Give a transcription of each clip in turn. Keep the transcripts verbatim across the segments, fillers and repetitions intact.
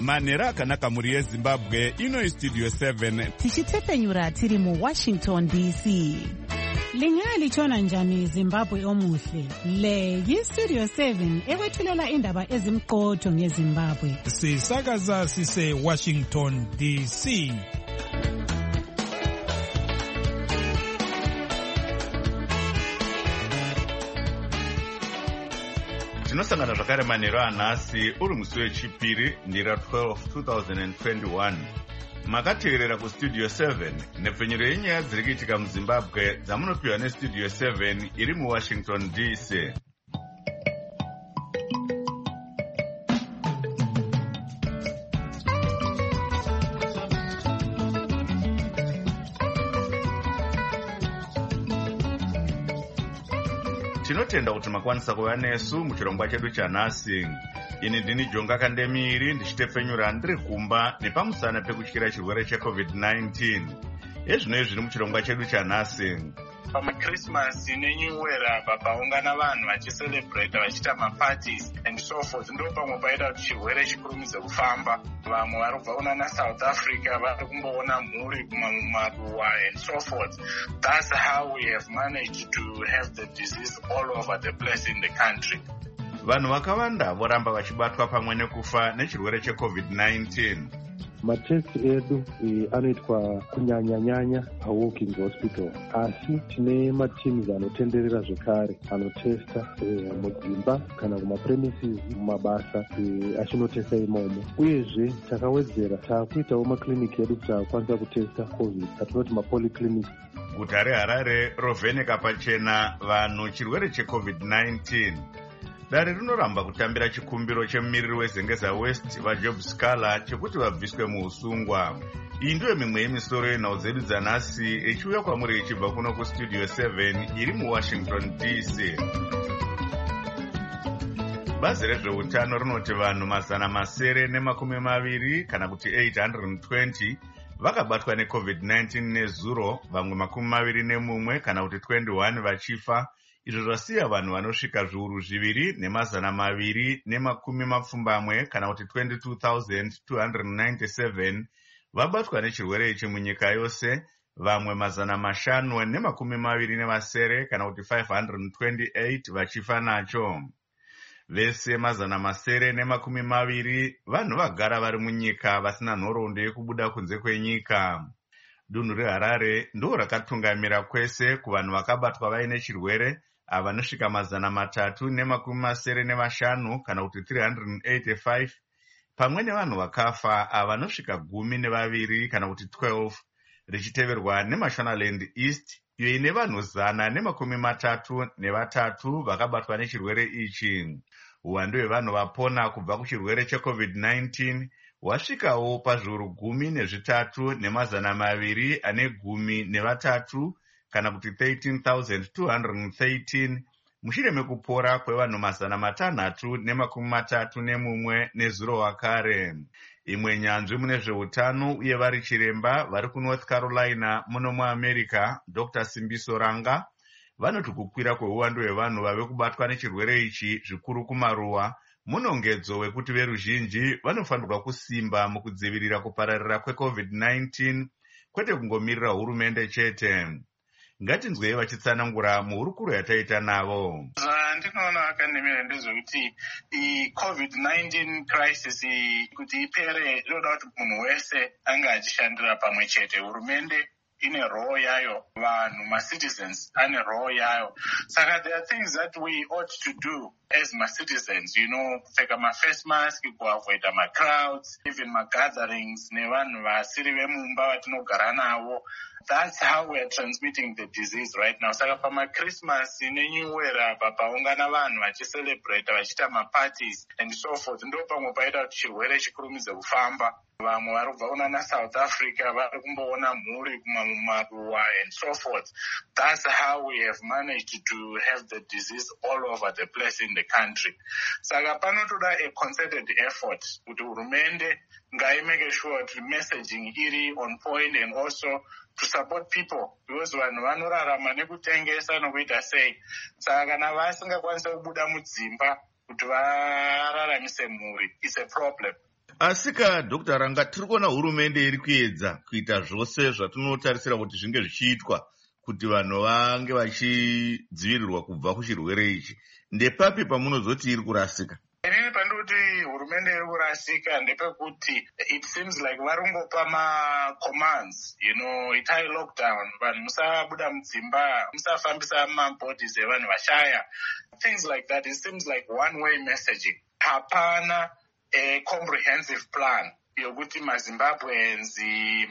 manhero akanaka muri yezimbabwe. Ino istudio seven tichitepfenyura tiri muwashington D C. Lingalitshona njani Zimbabwe omuhle? Le yistudio seven ekwethulela indaba ezimqotho ngeZimbabwe. Sisakaza sise Washington D C. tinosangana zvakare manhero anhasi uri musi wechipiri ndira twelve two thousand twenty-one. Makateerera kustudio seven nepfenyuro yenyaya dziri kuitika muZimbabwe dzamunopiwa nestudio seven iri muWashington D C. Tinotenda kuti makwanisa kuva nesu muchirongwa chedu chanhasi. Ini ndini Jonga Kandemiri ndichitepfenyura ndiri kumba nepamusana pekutyira chirwere checovid nineteen. Ezvino zviri muchirongwa chedu chanhasi. PaChristmas neNew Year papaungana vanhu vachicelebrate vachiita maparties and so forth, ndo pamwe paita kuti chirwere chikurumidze kufamba. Vamwe vari kubva kuna South Africa vari kumboona mhuri kumaruwa and so forth. That's how we have managed to have the disease all over the place in the country. Vanhu vakawanda voramba vachibatwa pamwe nekufa nechirwere checovid nineteen. Matesti edu e, anoitwa kunyanya-nyanya paWalking Hospital, asi tine mateams anotenderera zvekare anotesta e, mudzimba kana kumapremises mumabasa e, achinotesta imomo. Uyezve takawedzera taakuitawo makliniki edu kuti akwanisa kutesta covid atinoti mapolyclinic. Guta reHarare rovheneka pachena vanhu chirwere checovid nineteen. Dare rinoramba kutambira chikumbiro chemumiriri weZengeza West vaJob Scala chekuti vabviswe muusungwa. Iyi ndiyo mimwe yemisoro yenhau dzedu dzanhasi echiuya kwamuri ichibva kuno kustudio seven iri muWashington D C. Bazi rezveutano rinoti vanhu mazana masere nemakumi maviri kana kuti eight hundred twenty vakabatwa necovid nineteen nezuro, vamwe makumi maviri nemumwe kana kuti twenty-one vachifa. Izvo zvasiya vanhu vanosvika zviuru zviviri nemazana maviri nemakumi mapfumbamwe kana kuti twenty-two thousand two hundred ninety-seven vabatwa nechirwere ichi munyika yose, vamwe mazana mashanu nemakumi maviri nemasere kana kuti five hundred twenty-eight vachifa nacho. Vese mazana masere nemakumi maviri vanhu vagara vari munyika vasina nhoroondo yekubuda kunze kwenyika. Dunhu reHarare ndo rakatungamira kwese kuvanhu vakabatwa vaine chirwere avanosvika mazana matatu nemakumi masere nemashanu kana kuti three hundred eighty-five, pamwe nevanhu vakafa avanosvika gumi nevaviri kana kuti twelve, richiteverwa neMashonaland East iyo ine vanhu zana nemakumi matatu nevatatu vakabatwa nechirwere ichi. Uwandu hwevanhu vapona kubva kuchirwere checovid nineteen wasvikawo pazviuru gumi nezvitatu nemazana maviri ane gumi nevatatu kana kuti thirteen thousand two hundred thirteen mushure mekupora kwevanhu mazana matanhatu nemakumi matatu nemumwe nezuro wakare. Imwe nyanzvi mune zveutano uye vari chiremba vari kuNorth Carolina muno muAmerica, Doctor Simbiso Ranga, vanoti kukwira kweuwandu hwevanhu vave kubatwa nechirwere ichi zvikuru kumaruwa munongedzo wekuti veruzhinji vanofanirwa kusimba mukudzivirira kupararira kwecovid nineteen, kwete kungomirira hurumende chete. Ngatinzwei vachitsanangura muhurukuro yataita navo. Ndinoona Akandemiri ndezvekuti i-covid nineteen crisis kuti ipere inoda kuti munhu wese anga achishandira pamwe chete. Hurumende ine role yayo, vanhu ma-citizens ane role yayo. Saka there are things that we ought to do as ma-citizens, you know, kupfeka ma-face mask, kuavoid ma-crowds, even ma-gatherings nevanhu vasiri vemumba vatinogara navo. That's how we are transmitting the disease right now. Saka pama-Christmas neNew Year papaungana vanhu vachicelebrate vachiita ma-parties and so forth, ndo pamwe paita kuti chirwere chikurumidze kufamba. Vamwe vari kubva kuna South Africa vari kumboona mhuri kumaruwa and so forth. That's how we have managed to have the disease all over the place in the country. Saka panotoda a concerted effort kuti hurumende ngaimake sure kuti messaging iri on point and also to support people, because vanhu vanorarama nekutengesa nokuita sei. Saka kana vasingakwanisa kubuda mudzimba kuti vararamise mhuri, it's a problem. Asika Doctor Ranga, tiri kuona hurumende iri kuedza kuita zvose zvatinotarisira kuti zvinge zvichiitwa kuti vanhu vange vachidzivirirwa kubva kuchirwere ichi. Ndepapi pamunozoti iri kurasika? Inini pandoti hurumende iri kurasika ndepekuti it seems like varungopa ma-commands, you know, itai lockdown, vanhu musabuda mudzimba, musafambisa mabodies evanhu vashaya, things like that. It seems like one-way messaging. Hapana a comprehensive plan yokuti maZimbabweans,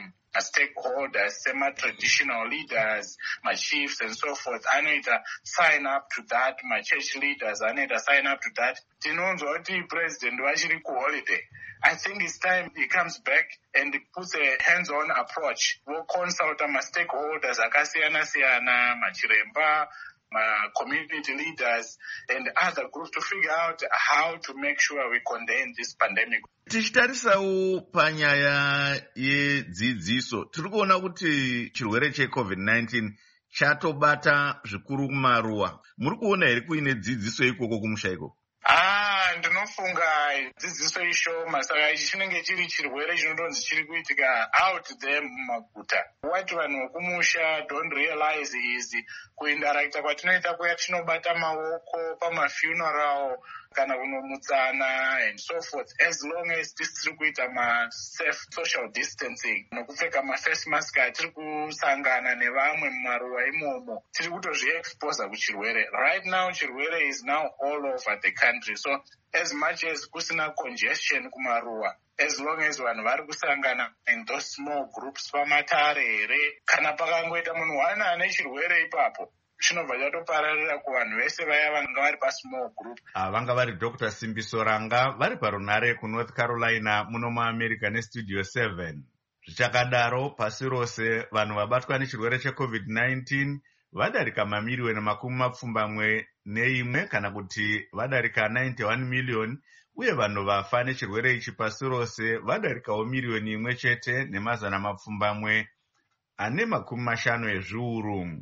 stakeholders, semi-traditional leaders, my chiefs and so forth, anoita sign up to that, my church leaders anoita sign up to that. Tinonzwa kuti president vachiri kuholiday. I think it's time he comes back and puts a hands-on approach. We'll consult my stakeholders, akasiyana-siyana, machiremba, my community leaders and other groups to figure out how to make sure we contain this pandemic. Tichitarisawo panyaya yedzidziso, tiri kuona kuti chirwere checovid nineteen chatobata zvikuru kumaruwa. Muri kuona here kuine dzidziso ikoko kumusha ikoko? Ah, ndinofunga dzidziso ishoma, saka ichi chinenge chiri chirwere chinodonzi chiri kuitika out there mumaguta. What vanhu vekumusha don't realize is kuindarakita kwatinoita kuya tinobata maoko pamafuneral kana kunomutsana and so forth, as long as tiri kuita ma-safe social distancing nokupfeka ma-face mask, tiri kusangana nevamwe mumaruwa imomo, tiri kutozvi-expose kuchirwere. Right now chirwere is now all over the country, so as much as kusina congestion kumaruwa, as long as vanhu vari kusangana in those small groups pamatare here, kana pakangoita munhu wana ane chirwere ipapo, chinobva chatopararira kuvanhu vese vaya vanga vari pasmall group. Vanga vari Doctor Simbiso Ranga vari parunare kuNorth Carolina muno muAmerica nestudio seven. Zvichakadaro pasi rose vanhu vabatwa nechirwere checovid nineteen vadarika mamiriyoni makumi mapfumbamwe neimwe kana kuti vadarika ninety-one million, uye vanhu vafa nechirwere ichi pasi rose vadarikawo miriyoni imwe chete nemazana mapfumbamwe ane makumi mashanu ezviuru.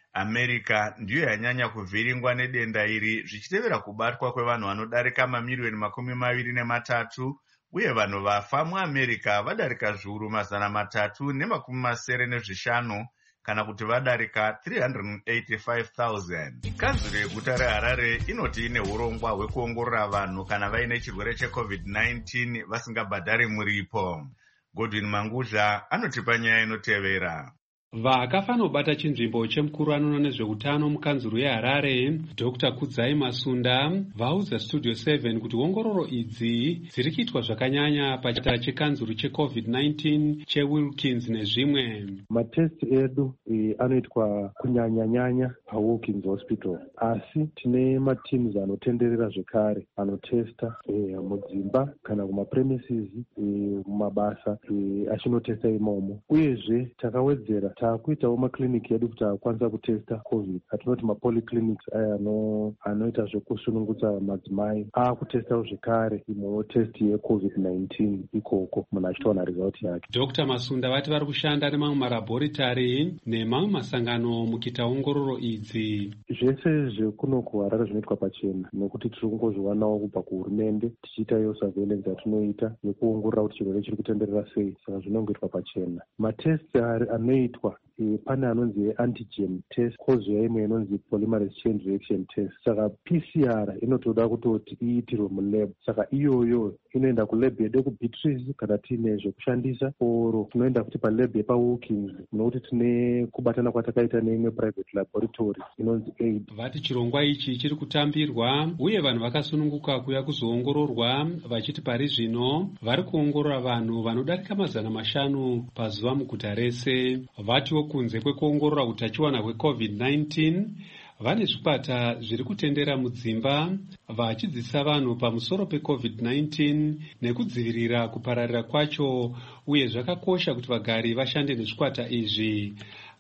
America ndiyo yanyanya kuvhiringwa nedenda iri zvichitevera kubatwa kwevanhu vanodarika mamiriyoni makumi maviri nematatu, uye vanhu vafa muAmerica vadarika zviuru mazana matatu nemakumi masere nezvishanu kana kuti vadarika three hundred eighty-five thousand. Kanzuro yeguta reHarare inoti ine urongwa hwekuongorora vanhu kana vaine chirwere checovid nineteen vasingabhadhari muripo. Godwin Mangudla anotipa nyaya inotevera. Vakafa nobata chinzvimbo chemukuru anoona nezveutano mukanzuro yeHarare, Doctor Kudzai Masunda, vaudza Studio seven kuti ongororo idzi dziri kuitwa zvakanyanya pachitara chekanzuro checovid nineteen cheWilkins nezvimwe. Matesti edu e, anoitwa kunyanya-nyanya paWilkins Hospital, asi tine mateams anotenderera zvekare anotesta e, mudzimba kana kumapremises e, mumabasa e, achinotesta imomo. Uyezve takawedzera takuitawo makliniki edu kuti akwanisa kutesta covid, atinoti mapolyclinics aya anoita zvekusunungutsa madzimai akutestawo zvekare imwewo test yecovid nineteen ikoko munhu achitowana result yake. Doctor Masunda vati vari kushanda nemamwe marabhoritari nemamwe masangano mukuita ongororo idzi. Zvese zvekuno kuHarare zvinoitwa pachena nekuti tiri kungozviwanawo kubva kuhurumende tichiitayo surveillance yatinoita yekuongorora kuti chirwere chiri kutenderera sei, saka zvinongoitwa pachena. Matest anoitwa E, pane anonzi antigen test, kozoya imwe inonzi polymerase chain reaction test. Saka P C R inotoda kutoti iitirwe mulab, saka iyoyo inoenda kulab yedu kuBeatrice kana tiine zvekushandisa, oro tinoenda kuti palab yepaWilkins nokuti tine kubatana kwatakaita neimwe private laboratory inonzi aid. Vati chirongwa ichi chiri kutambirwa uye vanhu vakasununguka kuya kuzoongororwa, vachiti pari zvino vari kuongorora vanhu vanodarika mazana mashanu pazuva muguta rese. Vatiwo kunze kwekuongorora utachiwana hwecovid nineteen, vane zvikwata zviri kutendera mudzimba vachidzidzisa vanhu pamusoro pecovid nineteen nekudzivirira kupararira kwacho, uye zvakakosha kuti vagari vashande nezvikwata izvi.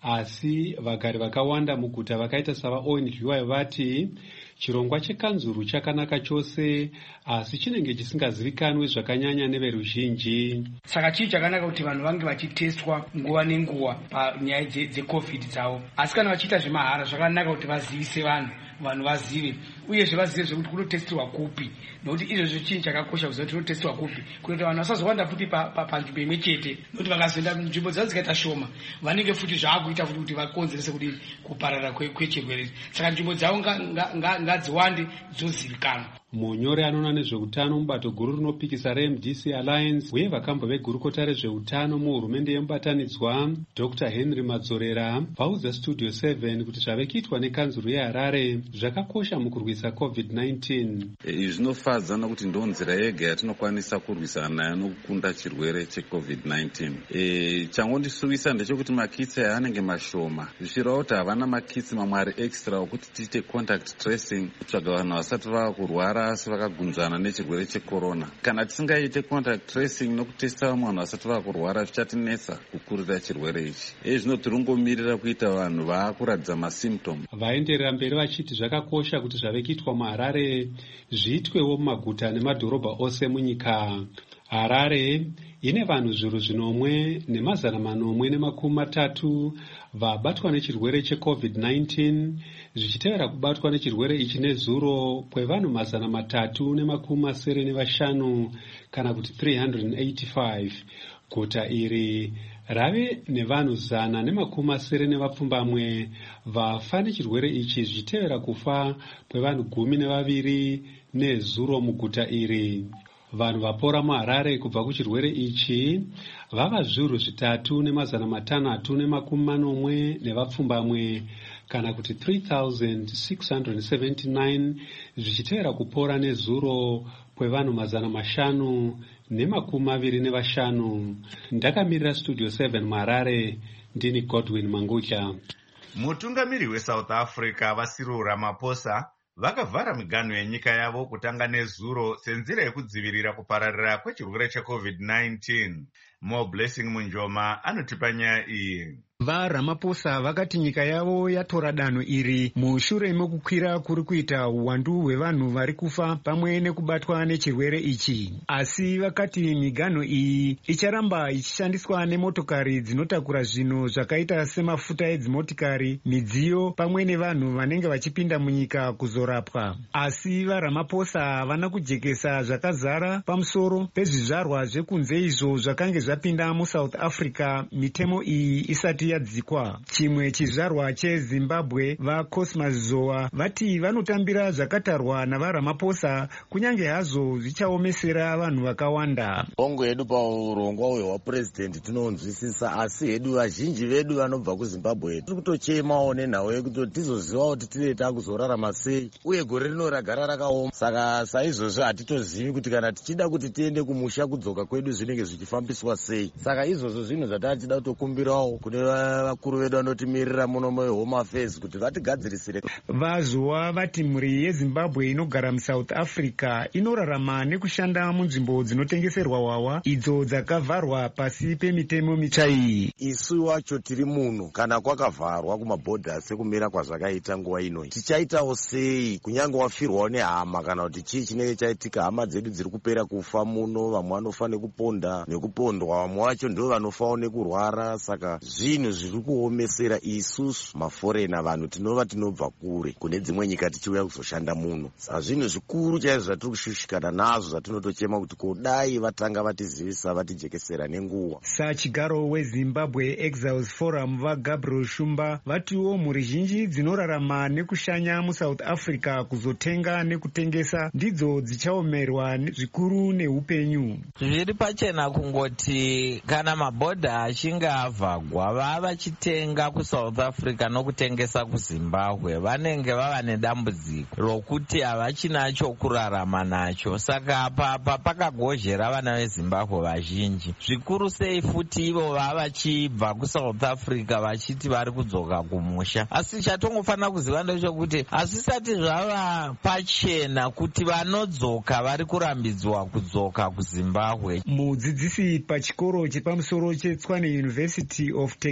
Asi vagari vakawanda muguta vakaita savaO N G Y vati chirongwa chekanzuru chakanaka chose, asi chinenge chisingazivikanwi zvakanyanya neveruzhinji. Saka chii chakanaka kuti vanhu vange vachitestwa nguva nenguva panyaya dzecovid dzavo, asi kana vachiita zvemahara zvakanaka kuti vazivise vanhu, vanhu vazive uyezve vazive zvekuti kunotestirwa kupi, nokuti izvozvo chinhu chakakosha kuziva kuti kunotestirwa kupi kunoita vanhu vasazowanda futi panzvimbo imwe chete, nokuti vakazoenda nzvimbo dzavo dzikaita shoma vanenge futi zvaakuita futi kuti vakonzerese kuti kuparara kwechirwere. Saka nzvimbo dzavo ngadziwande dzozivikanwa. Munyori anoona nezveutano mubato guru rinopikisa reM D C Alliance uye vakambwa vegurukota rezveutano muhurumende yemubatanidzwa Doctor Henry Madzorera vaudza Studio seven kuti zvave kuitwa nekanzuru yeHarare zvakakosha mukurwisa COVID nineteen. Izvi zvinofadza nokuti ndo nzira yega yatinokwanisa kurwisana nayo nokukunda chirwere cheCovid nineteen. E, changondisuvisa ndechekuti makitsi aya anenge mashoma, zvichireva kuti havana makitsi mamwe ari extra okuti tiite contact tracing kutsvaga vanhu vasati vava kurwara asi vakagunzvana nechirwere checorona. Kana tisingaite contact tracing nokutesta vamwe vanhu vasati vava kurwara zvichatinetsa kukurira chirwere ichi. Izvi zvinotirungomirira kuita vanhu vaakuratidza masymptom. Vaenderera mberi vachiti zvakakosha kuti zvave kuitwa muHarare zviitwewo mumaguta nemadhorobha ose munyika. Harare ine vanhu zviuru zvinomwe nemazana manomwe nemakumi matatu vabatwa nechirwere cheCovid nineteen, zvichitevera kubatwa nechirwere ichi nezuro kwevanhu mazana matatu nemakumi masere nevashanu kana kuti three hundred eighty-five. Guta iri rave nevanhu zana nemakumi masere nevapfumbamwe vafa nechirwere ichi zvichitevera kufa kwevanhu gumi nevaviri nezuro muguta iri. Vanhu vapora muHarare kubva kuchirwere ichi vava zviuru zvitatu nemazana matanhatu nemakumi manomwe nevapfumbamwe kana kuti three thousand six hundred seventy-nine, zvichitevera kupora nezuro kwevanhu mazana mashanu nemakumi maviri nevashanu. Ndakamirira Studio seven muHarare, ndini Godwin Mangucha. Mutungamiri weSouth Africa Cyril Ramaphosa vakavhara miganho yenyika yavo kutanga nezuro senzira yekudzivirira kupararira kwechirwere cheCovid nineteen. Mo Blessing Munjoma anotipa nyaya iyi. VaRamaphosa vakati nyika yavo yatora danho iri mushure mekukwira kuri kuita uwandu hwevanhu vari kufa pamwe nekubatwa nechirwere ichi. Asi vakati miganho iyi icharamba ichishandiswa nemotokari dzinotakura zvinhu zvakaita semafuta edzimotikari, midziyo pamwe nevanhu vanenge vachipinda munyika kuzorapwa. Asi vaRamaphosa havana kujekesa zvakazara pamusoro pezvizvarwa zvekunze izvo zvakange zvapinda muSouth Africa mitemo iyi isati yadzikwa. Chimwe chizvarwa cheZimbabwe vaCosmas Zoa vati vanotambira zvakatarwa navaRamaphosa kunyange hazvo zvichaomesera vanhu vakawanda. Bongo yedu paurongwa uyo hwapurezidendi tinonzwisisa, asi hedu vazhinji vedu vanobva kuZimbabwe tiri kutochemawo nenhau yekuti tizoziva kuti tine takuzorarama sei, uye gore rino ragara rakaoma. Saka saizvozvo hatitozivi kuti kana tichida kuti tiende kumusha kudzoka kwedu zvinenge zvichifambiswa sei. Saka izvozvo zvinhu zvatachida kutokumbirawo kune vakuru vedu vanotimirira muno muHome Affairs kuti vatigadzirisire. Vazoa vati mhuri yeZimbabwe inogara muSouth Africa inorarama nekushanda munzvimbo dzinotengeserwa hwahwa idzo dzakavharwa pasi pemitemo mitsva iyi. Isu wacho tiri muno kana kwakavharwa kumabhodha sekumira kwazvakaita nguva ino, tichaitawo sei kunyange wafirwawo nehama kana kuti chii chinenge chaitika? Hama dzedu dziri kupera kufa muno, vamwe vanofa nekupondwa nekupondwa, vamwe vacho ndo vanofawo nekurwara. Saka zvinhu zviri kuomesera isusu maforena, vanhu tinova tinobva kure kune dzimwe nyika tichiuya kuzoshanda muno. Saka zvinhu zvikuru chaizvo zvatiri kushushikana nazvo zvatinotochema kuti kodai vatanga vatizivisa vatijekesera nenguva. Sachigaro weZimbabwe Exiles Forum vaGabriel Shumba vatiwo mhuri zhinji dzinorarama nekushanya muSouth Africa kuzotenga nekutengesa ndidzo dzichaomerwa zvikuru neupenyu. Zviri pachena kungoti kana mabhodha achinge avhagwa vava vachitenga kuSouth Africa nokutengesa kuZimbabwe vanenge vava nedambudziko rokuti havachina chokurarama nacho. Saka apa pakagozhera vana veZimbabwe vazhinji, zvikuru sei futi ivo vava vachibva kuSouth Africa vachiti vari kudzoka kumusha. Asi chatongofanira kuziva ndechekuti hazvisati zvava pachena kuti vanodzoka vari kurambidzwa kudzoka kuZimbabwe. Mudzidzisi pachikoro chepamusoro cheTshwane University of Technology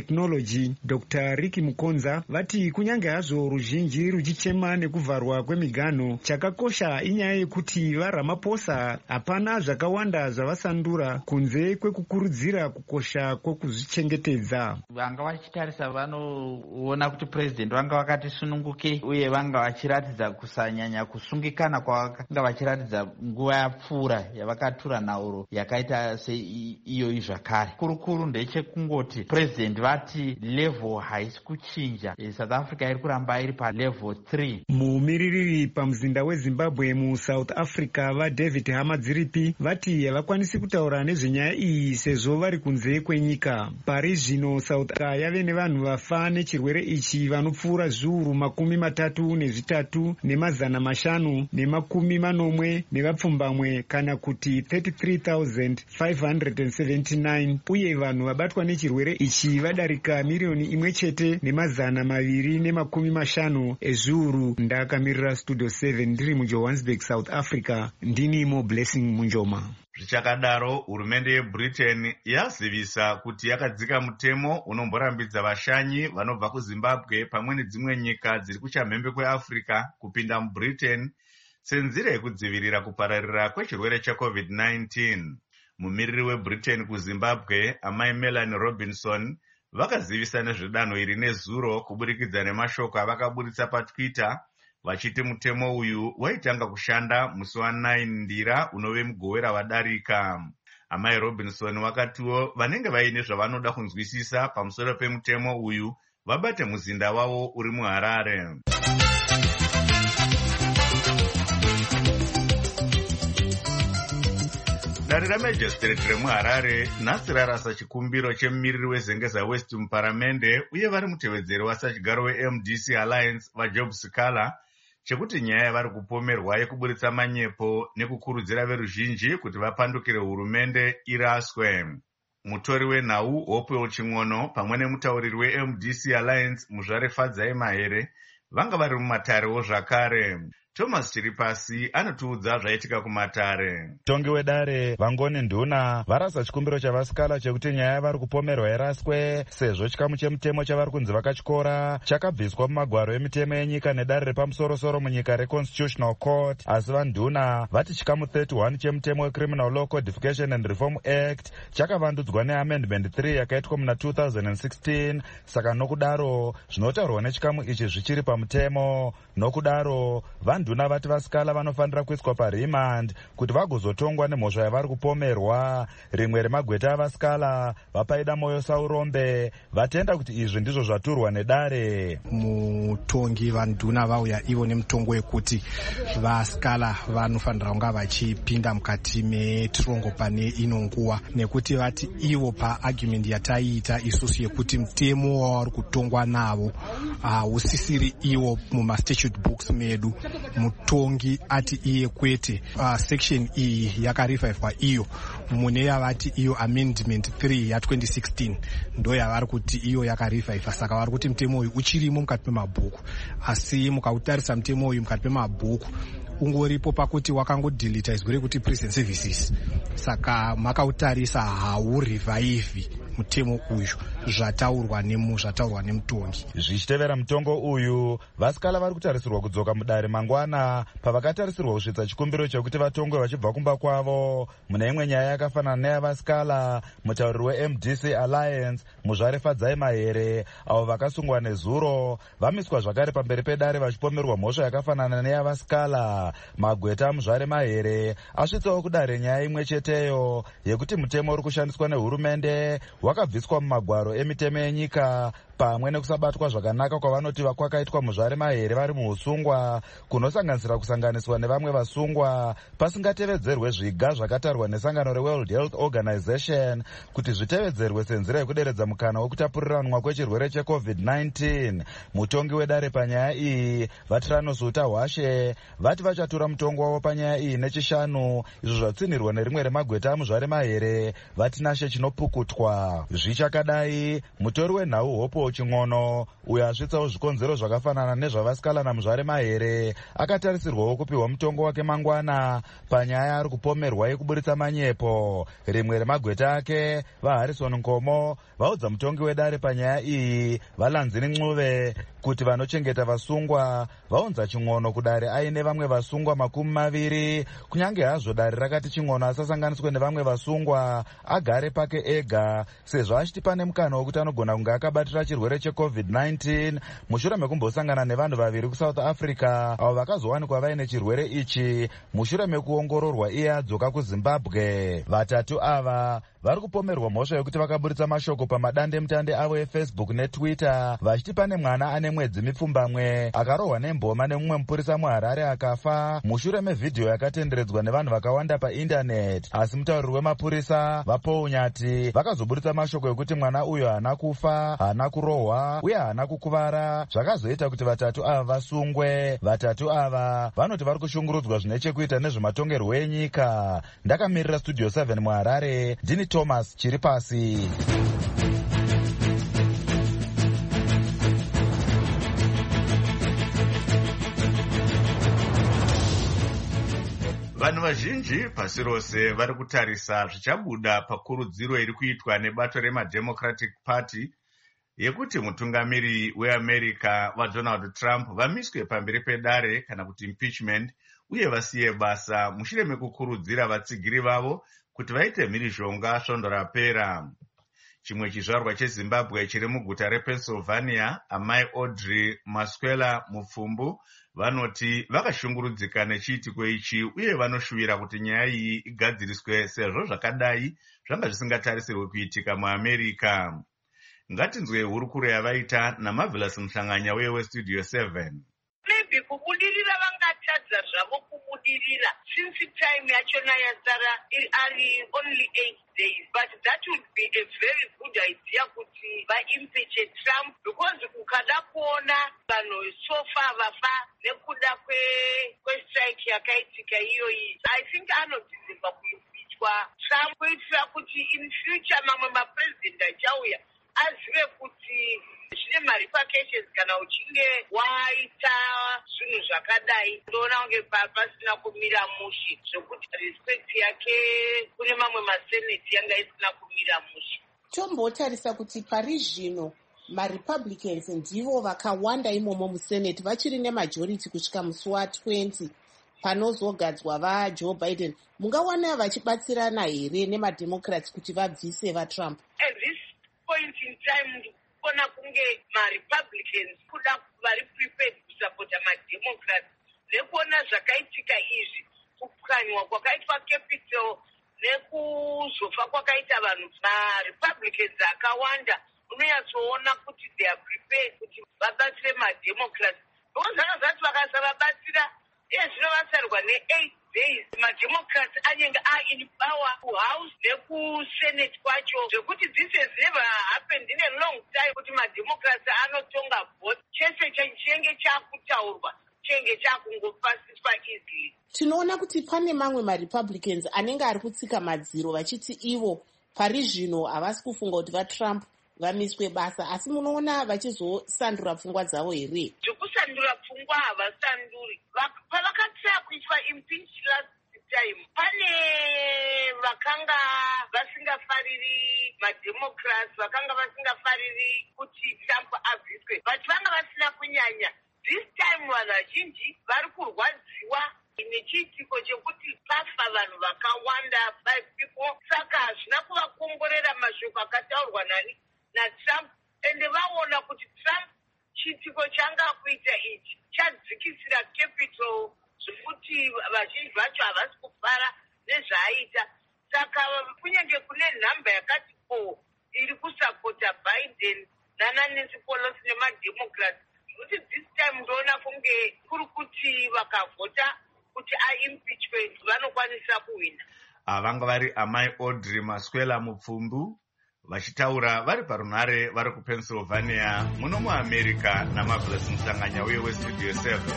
Technology Doctor Ricky Mukonza vati kunyange hazvo ruzhinji ruchichema nekuvharwa kwemiganho, chakakosha inyaya yekuti vaRamaphosa hapana zvakawanda zvavasandura kunze kwekukurudzira kukosha kwokuzvichengetedza. Vanga vachitarisa vanoona kuti president vanga vakati sununguke uye vanga vachiratidza kusanyanya kusungikana kwavanga vachiratidza nguva yapfuura yavakatura nhauro yakaita seiyoyi zvakare. Kurukuru ndechekungoti president vati level haisi kuchinja, South Africa iri kuramba iri palevel three. Mumiririri pamuzinda weZimbabwe muSouth Africa vaDavid Hamadziripi vati havakwanisi kutaura nezvenyaya iyi sezvo vari kunze kwenyika. Pari zvino South Africa yave nevanhu vafa nechirwere ichi vanopfuura zviuru makumi matatu nezvitatu nemazana mashanu nemakumi manomwe nevapfumbamwe kana kuti thirty-three thousand five hundred seventy-nine, uye vanhu vabatwa nechirwere ichi vadarika miriyoni imwe chete nemazana maviri nemakumi mashanu ezviuru. Ndakamirira Studio seven ndiri muJohannesburg, South Africa. Ndini Mo Blessing Munjoma. Zvichakadaro, hurumende yeBritain yazivisa kuti yakadzika mutemo unomborambidza vashanyi vanobva kuZimbabwe pamwe nedzimwe nyika dziri kuchamhembe kweAfrica kupinda muBritain senzira yekudzivirira kupararira kwechirwere checovid nineteen. Mumiriri weBritain kuZimbabwe, amai Melanie Robinson, vakazivisa nezvedanho iri nezuro kuburikidza nemashoko avakaburitsa paTwitter vachiti mutemo uyu waitanga kushanda musi wa9 Ndira unove mugowera wadarika. Amai Robinson vakatiwo vanenge vaine zvavanoda kunzwisisa pamusoro pemutemo uyu vabate muzinda wavo uri muHarare. Dare ramajistrate remuHarare nhasi rarasa chikumbiro chemumiriri weZengeza West muparamende uye vari mutevedzeri wasachigaro weM D C Alliance vaJob Sikala chekuti nyaya yavari kupomerwa yekuburitsa manyepo nekukurudzira veruzhinji kuti vapandukire hurumende iraswe. Mutori wenhau Hopewell Ching'ono pamwe nemutauriri weM D C Alliance Muzvare Fadzai Mahere vanga vari mumatarewo zvakare. Thomas Chiripasi anotiudza zvaitika kumatare. Tongi wedare Vangoni Nduna varasa chikumbiro chavasikala chekuti nyaya vari kupomerwa iraswe sezvo chikamu chemutemo chavari kunzi vakachikora chakabviswa mumagwaro emitemo yenyika nedare repamusoro-soro munyika reConstitutional Court. Asi vaNduna vati chikamu thirty-one chemutemo weCriminal Law Codification and Reform Act chakavandudzwa neamendment three yakaitwa muna two thousand sixteen. Saka nokudaro zvinotaurwa nechikamu ichi zvichiri pamutemo. Nokudaro vaNduna vati vasikala vanofanira kuiswa paremand kuti vagozotongwa nemhosva yavari kupomerwa. Rimwe remagweta avasikala vapaida Moyo Saurombe vatenda kuti izvi ndizvo zvaturwa nedare. Mutongi vaNduna vauya ivo nemutongo wekuti vasikala vanofanira kunga vachipinda mukati metirongo pane ino nguva, nekuti vati ivo paargument yataiita isusu yekuti mutemo wavari kutongwa navo hausisiri ivo mumastatute books medu. Mutongi ati iye kwete uh, section iyi yakarifavhwa iyo mune yavati iyo amendment three ya twenty sixteen ndo yavari kuti iyo yakarifavhwa. Saka vari kuti mutemo uyu uchirimo mukati pemabhuku, asi mukautarisa mutemo uyu mukati pemabhuku ungoripo pakuti wakangodilita izwi rekuti prison services. Saka makautarisa haurivhaivhi mutemo uyu zvataurwa nemu zvataurwa nemutongi. Zvichitevera mutongo uyu vasikala vari kutarisirwa kudzoka mudare mangwana pavakatarisirwa kusvitsa chikumbiro chekuti vatongwe vachibva kumba kwavo. Mune imwe nyaya yakafanana neyavasikala, mutauriri weM D C Alliance Muzvare Fadzai Mahere avo vakasungwa nezuro vamiswa zvakare pamberi pedare vachipomerwa mhosva yakafanana neyavasikala. Magweta Muzvare Mahere asvitsawo kudare nyaya imwe cheteyo yekuti mutemo uri kushandiswa nehurumende wakabviswa mumagwaro emitemo yenyika pamwe nekusabatwa zvakanaka kwavanoti kwakaitwa Muzvare Mahere vari muusungwa kunosanganisira kusanganiswa nevamwe vasungwa pasingatevedzerwe zviga zvakatarwa nesangano reWorld Health Organization kuti zvitevedzerwe senzira yekuderedza mukana wekutapuriranwa kwechirwere checovid nineteen. Mutongi wedare panyaya iyi Vatiranosi Utahwashe vati vachatura mutongo wavo panyaya iyi nechishanu, izvo zvatsinirwa nerimwe remagweta aMuzvare Mahere vati nashe chinopukutwa. Zvichakadai mutori wenhau Hopewell Paul Chingono, uyo asvitsawo zvikonzero zvakafanana nezvavasikala naMuzvare Mahere akatarisirwawo kupiwa mutongo wake mangwana panyaya ari kupomerwa yekuburitsa manyepo. Rimwe remagweta ake vaHarrison Nkomo vaudza mutongi wedare panyaya iyi Valanzini Ncube kuti vanochengeta vasungwa vaunza Chingono kudare aine vamwe vasungwa makumi maviri, kunyange hazvo dare rakati Chingono asasanganiswe nevamwe vasungwa agare pake ega, sezvo achiti pane mukana wekuti anogona kunge akabatira chirwere checovid nineteen mushure mekumbosangana nevanhu vaviri kuSouth Africa avo vakazowanikwa vaine chirwere ichi mushure mekuongororwa iye adzoka kuZimbabwe. Vatatu ava vari kupomerwa mhosva yokuti vakaburitsa mashoko pamadande mutande avo eFacebook neTwitter vachiti pane mwana ane mwedzi mipfumbamwe akarohwa nemboma nemumwe mupurisa muHarare akafa mushure mevhidhiyo yakatenderedzwa nevanhu vakawanda paindaneti. Asi mutauriri wemapurisa vaPaul Nyati vakazoburitsa mashoko yokuti mwana uyo haana kufa, haana kurohwa uye haana kukuvara, zvakazoita kuti vatatu ava vasungwe. Vatatu ava vanoti vari kushungurudzwa zvine chekuita nezvematongerwo enyika. Ndakamirira Studio seven muHarare, ndini Thomas Chiripasi. Vanhu vazhinji pasi rose vari kutarisa zvichabuda pakurudziro iri kuitwa nebato remademocratic party yekuti mutungamiri weAmerica vaDonald Trump vamiswe pamberi pedare kana kuti impeachment uye vasiye basa mushure mekukurudzira vatsigiri vavo kuti vaite mhirizhonga svondo rapera. Chimwe chizvarwa cheZimbabwe chiri muguta rePennsylvania, amai Audrey Maswela Mupfumbu vanoti vakashungurudzika nechiitiko ichi uye vanoshuvira kuti nyaya iyi igadziriswe sezvo zvakadai zvanga zvisingatarisirwe kuitika muAmerica. Ngatinzwe hurukuro yavaita naMarvelous Mhlanganya uye weStudio seven. Maybe kubudirira vangatadza zvavo kubudirira since time yachona yazara ari only eight days, but that would be a very good idea kuti vaimpeach Trump, because ukada kuona vanhu so far vafa nekuda kwe kwestrike yakaitika iyoyi, I think anodzimba kuimpeachwa Trump kuitira kuti in future mamwe mapresident achauya azive kuti zvine marifications kana uchinge waita zvinhu zvakadai. Ndoona kunge pasina kumira mushe zvokuti respect yake kune mamwe maseneti yanga isina kumira mushe. Tombotarisa kuti pari zvino maRepublicans ndivo vakawanda imomo museneti, vachiri nemajority kusvika musi watwenty panozogadzwa vaJoe Biden. Mungawana vachibatsirana here nemademocrats kuti vabvise vaTrump? At this point in time kona kunge maRepublicans kuda vari prepared kusapota mademocrats nekuona zvakaitika izvi, kupwanywa kwakaitwa capital nekuzofa kwakaita vanhu. MaRepublicans akawanda unoyatsoona kuti they are prepared kuti vabatsire mademocrats, because zvanga zvati vakasavabatsira iye zvino vasarwa ne-eight days mademocrats anenge ain power kuhouse nekusenate kwacho, zvekuti this has never happened in a long time kuti mademocrats anotonga vote. Chese chinenge chakutaurwa chinenge chakungopasiswa easily. Tinoona kuti pane mamwe maRepublicans anenge ari kutsika madziro vachiti ivo pari zvino havasi kufunga kuti vaTrump vamiswe basa, asi munoona vachizosandura pfungwa dzavo here? Zvekusandura pfungwa havasanduri. Pavakatsa kuitwa impeach last time, pane vakanga vasingafariri mademocrats, vakanga vasingafariri kuti Trump abviswe, but vanga vasina kunyanya. This time vanhu vazhinji vari kurwadziwa nechiitiko chekuti pafa vanhu vakawanda five people, saka hazvina kuvakomborera mashoko akataurwa nani naTrump, ende vaona kuti Trump chiitiko changa kuita ichi chadzikisira capital zvekuti vazhinji vacho havasi kufara nezvaaita. Saka kunyange kune nhamba yakati po iri kusapota Biden naNancy Pelosi nemademocrats, kuti this time ndoona kunge kuri kuti vakavhota kuti aimpeachment vanokwanisa kuwina. Avanga vari amai Audrey Maswela Mupfumbu vachitaura vari parunhare vari kuPennsylvania muno muAmerica naMarvelous Mhlanganya uye weStudio seven.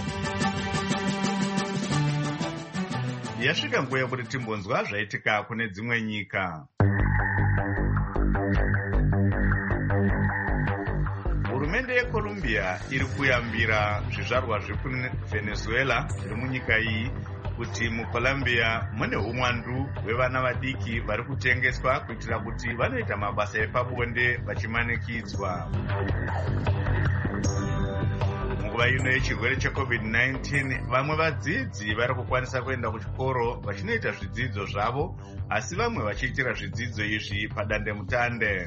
Yasvika nguva yekuti timbonzwa zvaitika kune dzimwe nyika. colombia iri kuyambira zvizvarwa zvekuvenezuela zviri munyika iyi kuti mucolombia mune umwandu hwevana vadiki vari kutengeswa kuitira kuti vanoita mabasa epabonde vachimanikidzwa. Munguva ino yechirwere checovid nineteen vamwe vadzidzi vari kukwanisa kuenda kuchikoro vachinoita zvidzidzo zvavo, asi vamwe vachiitira zvidzidzo izvi padandemutande.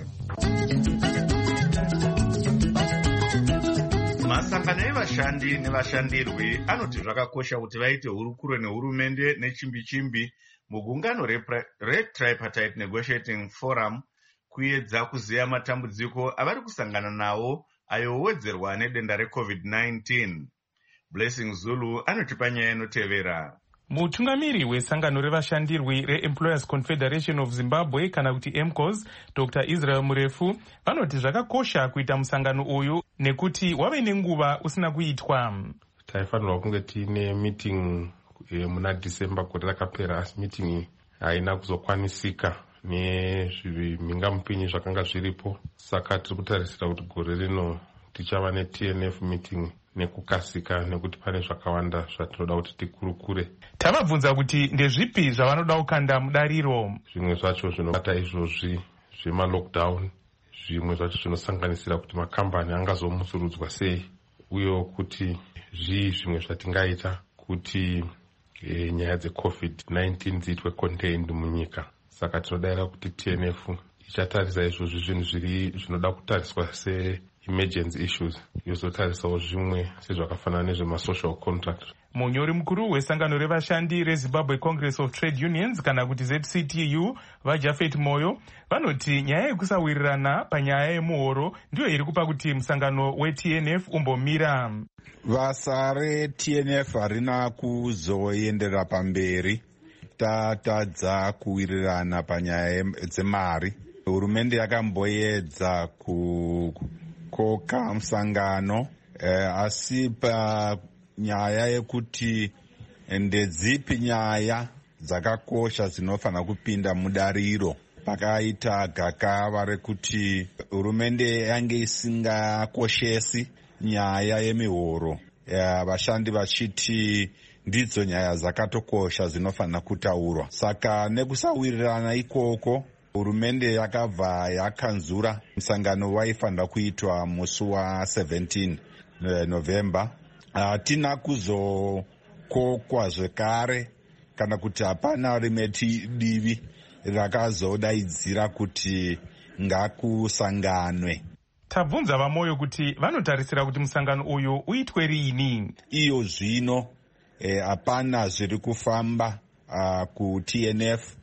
Masangano evashandi nevashandirwi anoti zvakakosha kuti vaite hurukuro nehurumende nechimbi-chimbi mugungano reTripartite Negotiating Forum kuedza kuziya matambudziko avari kusangana nawo ayowedzerwa nedenda recovid nineteen. Blessing Zulu anotipa nyaya inotevera. Mutungamiri wesangano revashandirwi reEmployers Confederation of Zimbabwe kana kuti M C O S, Doctor Israel Murefu, vanoti zvakakosha kuita musangano uyu nekuti wave nenguva usina kuitwa. Taifanirwa kunge tiine meeting e, muna December gore rakapera, asi meeting haina kuzokwanisika nezvimingamupinyi zvakanga zviripo. Saka tiri kutarisira kuti gore rino tichava neT N F meeting nekukasika nekuti pane zvakawanda zvatinoda kuti tikurukure. Tavabvunza kuti ndezvipi zvavanoda kukanda mudariro. Zvimwe zvacho zvinobata izvozvi zvema-lockdown, zvimwe zvacho zvinosanganisira kuti makambani angazomusurudzwa sei, uye kuti zvii zvimwe zvatingaita kuti e, nyaya dzecovid nineteen dziitwe contained munyika. Saka tinodayira kuti T N F ichatarisa izvozvi zvinhu zviri zvinoda kutariswa se emergency issues, yozotarisawo zvimwe sezvakafanana nezvemasocial contract. Munyori mukuru wesangano revashandi reZimbabwe Congress of Trade Unions kana kuti Z C T U vaJafet Moyo vanoti nyaya yekusawirirana panyaya yemuhoro ndiyo iri kupa kuti musangano weT N F umbomira. Basa reT N F harina kuzoenderera pamberi. Tatadza kuwirirana panyaya dzemari. Hurumende yakamboedza ku koka musangano eh, asi panyaya yekuti ndedzipi nyaya dzakakosha dzinofanira kupinda mudariro, pakaita gakava rekuti hurumende yange isingakoshesi nyaya yemihoro, vashandi vachiti ndidzo nyaya dzakatokosha dzinofanira kutaurwa. Saka nekusawirirana ikoko hurumende yakabva yakanzura musangano waifanira kuitwa musi wa seventeen November. Hatina kuzokokwa zvekare kana kuti hapana rimwe divi rakazodaidzira kuti ngakusanganwe. Tabvunza vaMoyo kuti vanotarisira kuti musangano uyu uitwe rini. Iyo zvino hapana eh, zviri kufamba uh, ku-T N F.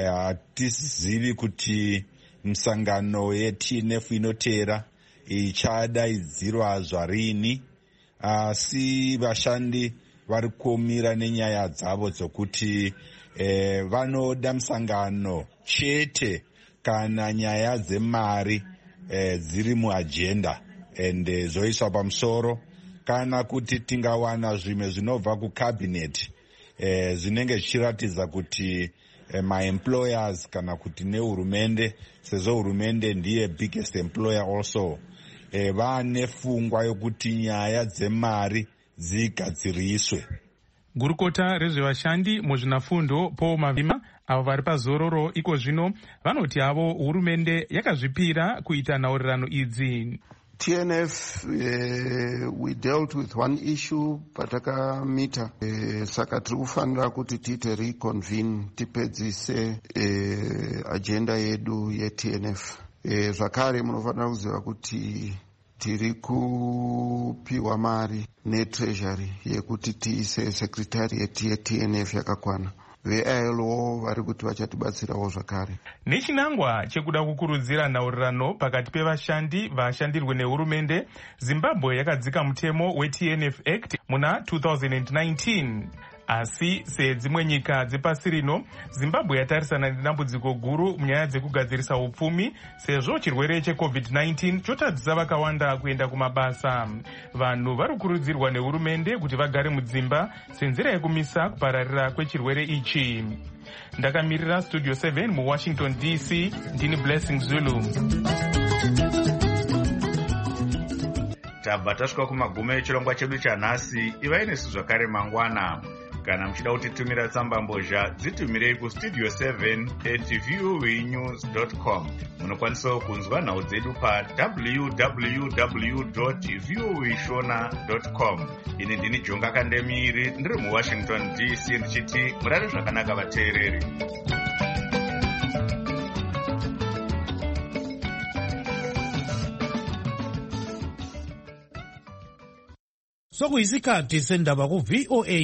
Hatizivi uh, kuti musangano yeT N F inotera ichadaidzirwa zvarini, asi uh, vashandi vari kuomira nenyaya dzavo dzokuti eh, vanoda musangano chete kana nyaya dzemari eh, dziri muagenda ende zoiswa pamusoro, kana kuti tingawana zvimwe zvinobva kucabinet eh, zvinenge zvichiratidza kuti ma-employers kana kuti nehurumende, sezvo hurumende ndiye biggest employer also, e, vane pfungwa yokuti nyaya dzemari dzigadziriswe. Gurukota rezvevashandi muzvinafundo Paul Mavima avo vari pazororo iko zvino vanoti avo hurumende yakazvipira kuita nhaurirano idzi. T N F, uh, we dealt with one issue patakamita, uh, saka tiri kufanira kuti tiite reconvene tipedzise uh, agenda yedu yeT N F. Uh, zvakare munofanira kuziva kuti tiri kupiwa mari netreasury yekuti tiise secretariat yeT N F yakakwana. Ve-I L O vari kuti vachatibatsirawo zvakare. Nechinangwa chekuda kukurudzira nhaurirano pakati pevashandi vashandirwe nehurumende, Zimbabwe yakadzika mutemo weT N F Act muna two thousand nineteen. Asi sedzimwe nyika dzepasi rino, Zimbabwe yatarisana nedambudziko guru munyaya dzekugadzirisa upfumi sezvo chirwere checovid nineteen chotadzisa vakawanda kuenda kumabasa. Vanhu vari kukurudzirwa nehurumende kuti vagare mudzimba senzira yekumisa kupararira kwechirwere ichi. Ndakamirira Studio seven muWashington D C, ndini Blessing Zulu. tabva tasvika kumagumo echirongwa chedu chanhasi. ivai nesu zvakare mangwana. Kana muchida kutitumira tsamba mbozha, dzitumirei kustudio seven at voanews dot com. Munokwanisawo kunzwa nhau dzedu pa w w w dot voashona dot com. Ini ndini Jonga Kandemiri, ndiri muWashington D C, ndichiti murare zvakanaka vateereri. Sokuyisikhathi sendaba ku V O A